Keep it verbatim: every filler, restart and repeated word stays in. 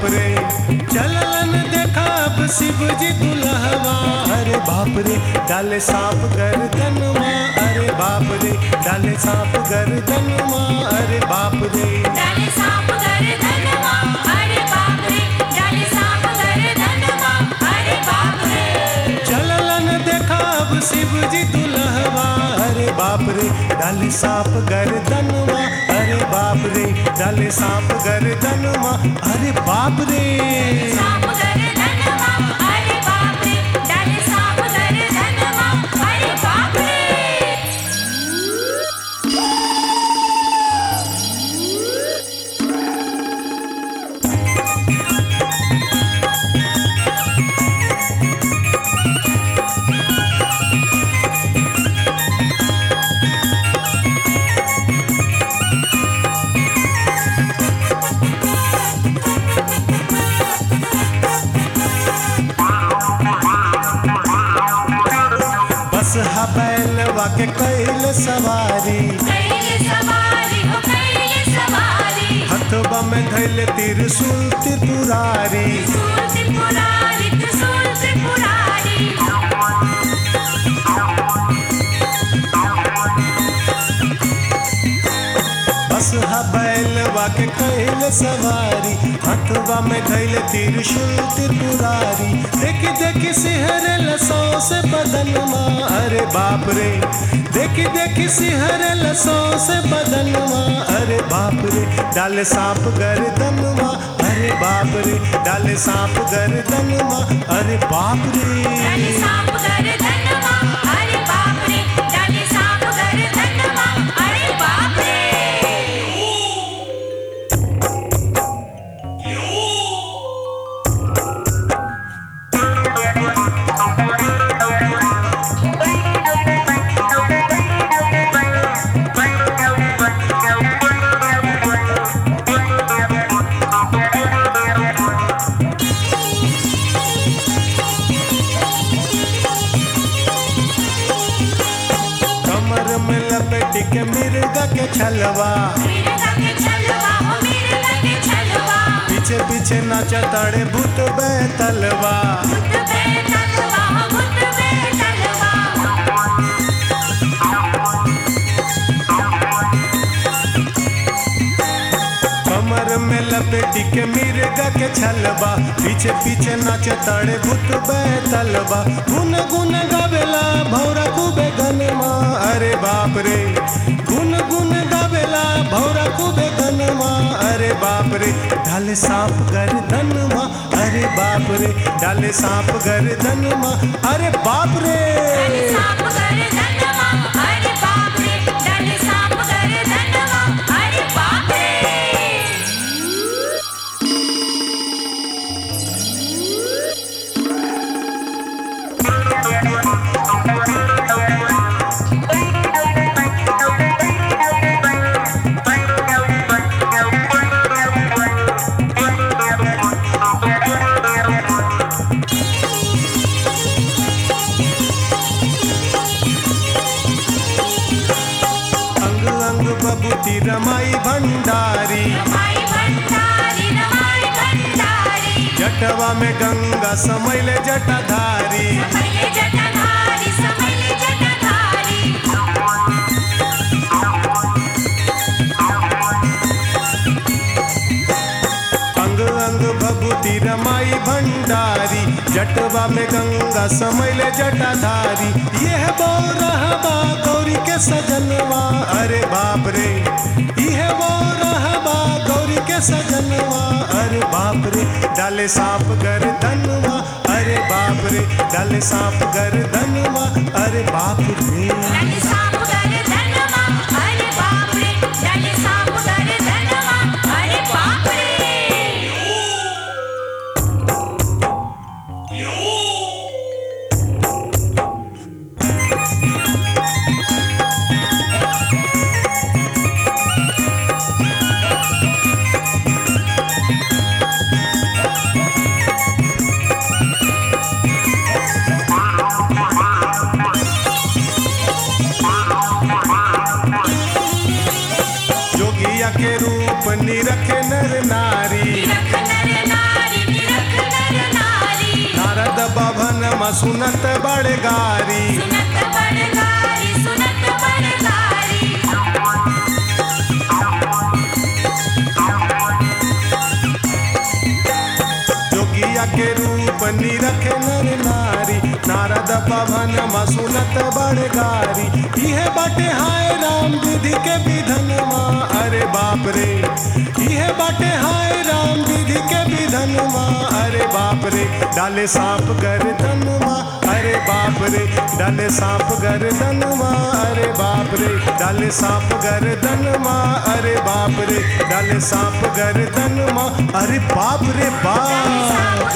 रे चलन देखा अब शिव जी दुल्हवा। अरे बाप रे डाले सांप गर्दनवा। अरे बाप रे डाले सांप गर्दनवा। अरे बाप रे डाले सांप गर्दनवा। अरे बाप रे डाले सांप गर्दनवा। अरे बाप रे चलन देखा अब शिव जी दुल्हवा। अरे बाप रे डाले सांप गर्दनवा। अरे बाप रे डाले सांप गर्दनवा। अरे बाप रे सांप गर्दनवा। अरे बाप रे डाले सांप गर्दनवा। अरे बाप रे बैलवा के कैल सवारी। कैल सवारी हो कैल सवारी। हथवा में धैल त्रिशूल त्रिपुरारी। त्रिशूल त्रिपुरारी त्रिशूल त्रिपुरारी। बस हा बैलवा के कैल सवारी। हथवा में धैल त्रिशूल त्रिपुरारी। देखी देखी सिहर लसों से बदनमा। अरे बाप रे देखी देखी सिहर लसों से बदनमा। अरे बाप रे डाले सांप गर्दनवा। अरे बाप रे डाले सांप गर्दनवा। अरे बाप रे डाले सांप गर्दनवा। अरे बाप रे डाले सांप गर्दनवा। अरे बाप रे के मिर्गा के छलवा। मिर्गा के छलवा हो मिर्गा के छलवा। पीछे पीछे नाचा ताड़े भूत बैतलवा। भूत बैतलवा हो भूत बैतलवा। कमर में लपेटी के मिर्गा के छलवा। पीछे पीछे नाचा ताड़े भूत बैतलवा। गुन गुन गावेला भौरा खूबे गनमा। अरे बाप रे गुन गुन गावेला भौरा खूबे गनमा। अरे बाप रे डाले सांप गर्दनवा। अरे बाप रे डाले सांप गर्दनवा। अरे बाप रे डाले सांप गर्दनवा। अरे बाप रे डाले सांप गर्दनवा। अरे बाप रे बबूती रमाई भंडारी। रमाई भंडारी रमाई भंडारी। जटवा में गंगा समैले जटाधारी। समैले जटाधारी समैले जटाधारी। अंग अंग भभूति रमाई भंडारी। जटवा में गंगा समैले जटाधारी। यह बौरहबा गौरी के सजनवा। अरे बाप रे यह बौरहबा गौरी के सजनवा। अरे बाप रे डाले सांप गर्दनवा। अरे बाप रे डाले सांप गर्दनवा। अरे बाप रे डाले सांप गर्दनवा। अरे बाप रे डाले सांप गर्दनवा। अरे बाप रे सुनत बड़े गारी सुनत बड़गारी सुनत बड़गारी जोगिया के रूप निरखे नर नारी नारद पवन मा सुनत बड़े गारी इहे बाटे हाय राम विधि के विधन माँ अरे बाप रे इहे बाटे हाय राम विधि के विधन माँ अरे बाप रे डाले सांप गर्दन माँ अरे बाप रे डाले सांप गर्दन माँ अरे बाप रे डाले सांप गर्दन माँ अरे बाप रे डाले सांप गर्दन माँ अरे बाप रे बाप